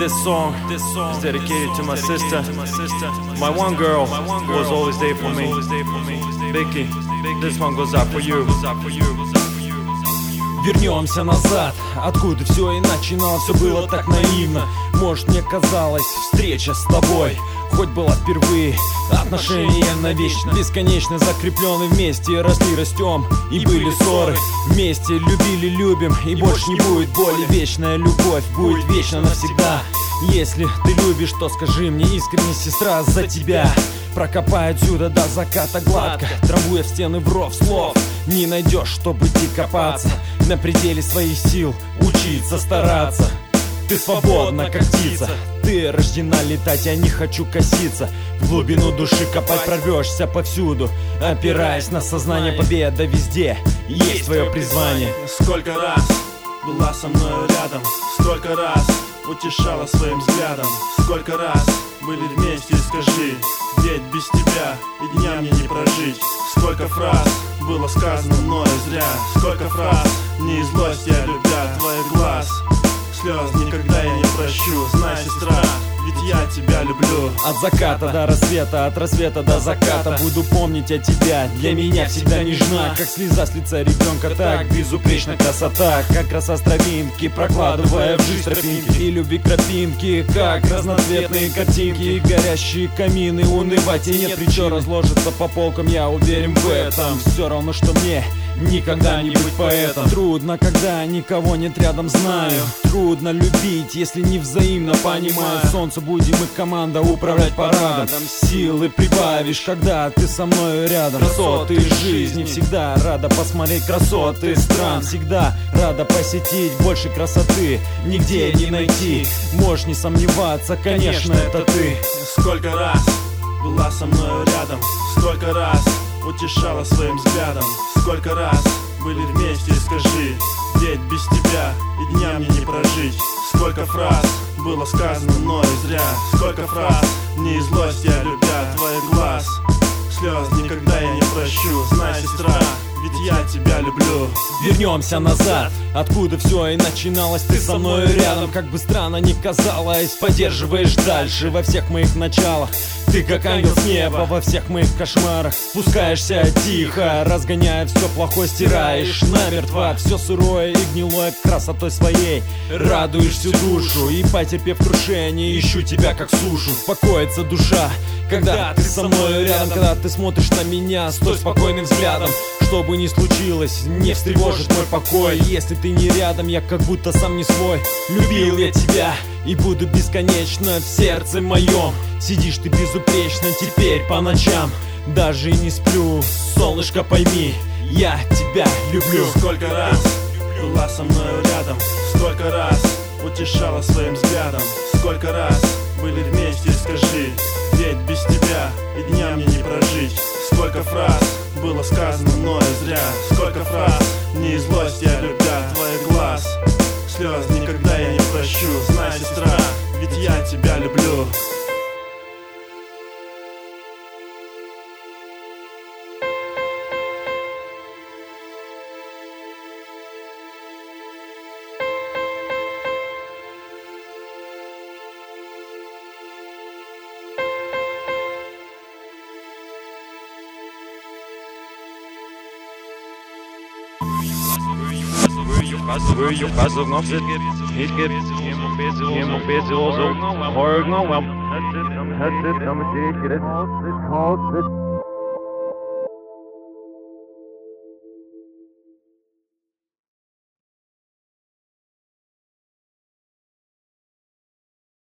This song is dedicated to my sister, my one girl who was always there for me. Vicky, this one goes out for you. Вернемся назад, откуда все и начиналось. Все было так наивно. Может, мне казалось, встреча с тобой хоть была впервые. Отношения навечно, бесконечно закреплены. Вместе росли, растем, и были ссоры. Вместе любили, любим, и больше не будет боли. Вечная любовь будет вечно навсегда. Если ты любишь, то скажи мне искренне, сестра, за тебя. Прокопай отсюда до заката гладко, трамбуя в стены в ров слов. Не найдешь, чтобы идти копаться. На пределе своих сил учиться, стараться. Ты свободна, как птица. Ты рождена летать, я не хочу коситься. В глубину души копать прорвешься повсюду. Опираясь на сознание, победа везде. Есть твое призвание. Сколько раз была со мной рядом, сколько раз утешала своим взглядом, сколько раз были вместе, скажи, ведь без тебя и дня мне не прожить. Сколько фраз было сказано мною зря, сколько фраз не из злости, а любя твоих глаз. Слез никогда я не прощу, знай, сестра, ведь я тебя люблю. От заката до рассвета, от рассвета до заката буду помнить о тебя. Для меня всегда нежна, как слеза с лица ребенка. Так безупречна красота, как краса с травинки, прокладывая в жизнь тропинки. И любви крапинки, как разноцветные картинки. Горящие камины, унывать и нет причин разложиться по полкам, я уверен в этом. Все равно, что мне никогда не быть поэтом. Трудно, когда никого нет рядом, знаю. Трудно любить, если не взаимно понимаю. Солнце будем и команда управлять парадом. Силы прибавишь, когда ты со мной рядом. Красоты жизни всегда рада посмотреть, красоты стран всегда рада посетить. Больше красоты нигде не найти. Можешь не сомневаться, конечно, это ты. Сколько раз была со мной рядом, сколько раз утешала своим взглядом, сколько раз были вместе, скажи, ведь без тебя и дня мне не прожить. Сколько фраз было сказано мною зря, сколько фраз не из злости, а любя твоих глаз. Слез никогда я не прощу, знай, сестра, ведь я тебя люблю. Вернемся назад, откуда все и начиналось. Ты со мной рядом, как бы странно ни казалось. Поддерживаешь дальше во всех моих началах. Ты как ангел с неба во всех моих кошмарах. Спускаешься тихо, разгоняя все плохое, стираешь намертво все сырое и гнилое красотой своей. Радуешь всю душу и, потерпев крушение, ищу тебя как сушу. Успокоится душа, когда ты со мной рядом, когда ты смотришь на меня с той спокойным взглядом. Что бы ни случилось, не встревожит мой покой. Если ты не рядом, я как будто сам не свой. Любил я тебя и буду бесконечно в сердце моем. Сидишь ты безупречно теперь по ночам. Даже и не сплю, солнышко, пойми, я тебя люблю. Сколько раз была со мной рядом, сколько раз утешала своим взглядом, сколько раз были вместе, скажи, ведь без тебя и дня мне не прожить. Сколько фраз было сказано мною зря, сколько фраз не из злости, а любя твоих глаз. Слез никогда я не прощу, знай, сестра, ведь я тебя люблю. Where you pass of not it get ему безозо хоргно вам.